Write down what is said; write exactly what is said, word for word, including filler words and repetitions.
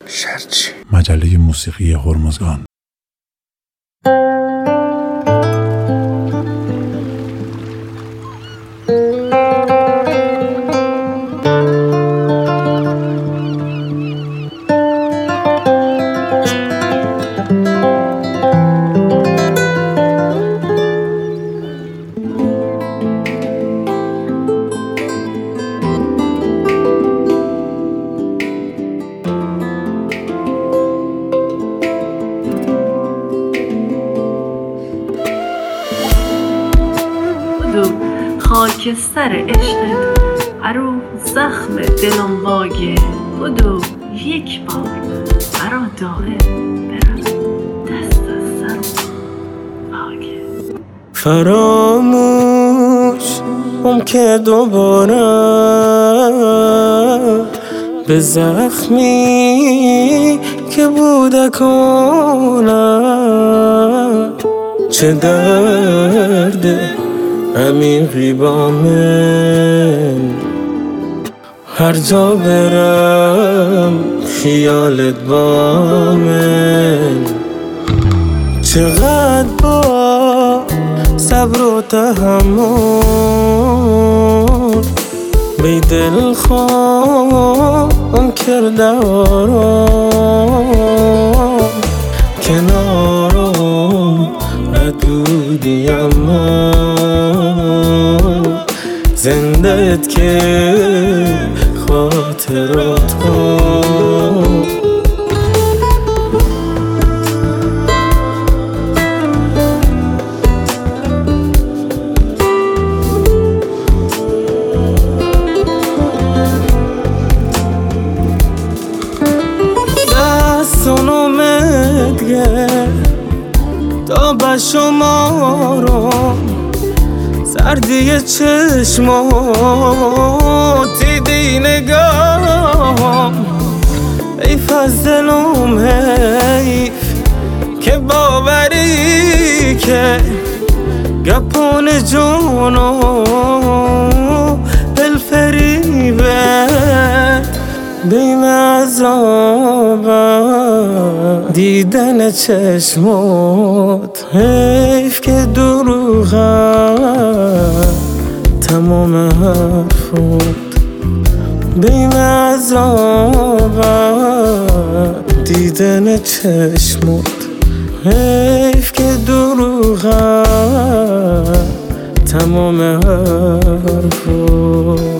شرچی. مجله موسیقی هرمزگان. خاکستر عشقت ارو زخم دلم واگه بدو یک بار برا داغه برم دست از سر واگه فراموش هم که دوباره به زخمی که بوده کنم چه درده عمیقی با من هر جا برم خیالت با من چقدر با صبر و تحمل بی دل خواهم کرده آرام کنارم ندودی اما زندهت که خاطرات کن دستانو مدگه تا به شمارم سردی چشمات دیدی نگاهم حیف از دلم حیف که باوری که گپان جونو دل فریبه بیم عذابم دیدن چشمات حیف که دروغم تمام حرفات بیم عذابم دیدن چشمات حیف که دروغم تمام حرفات